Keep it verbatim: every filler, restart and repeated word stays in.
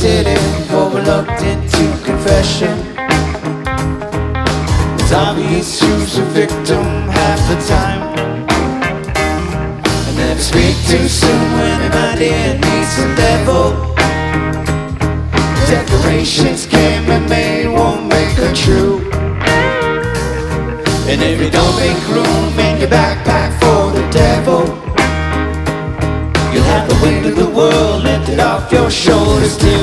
city, overlooked into confession. It's obvious who's a victim half the time, and never speak too soon when an idea needs a devil. Decorations can be made, won't make her true. And if you don't make room in your backpack for the devil, you'll have the weight of the world lifted off your shoulders too.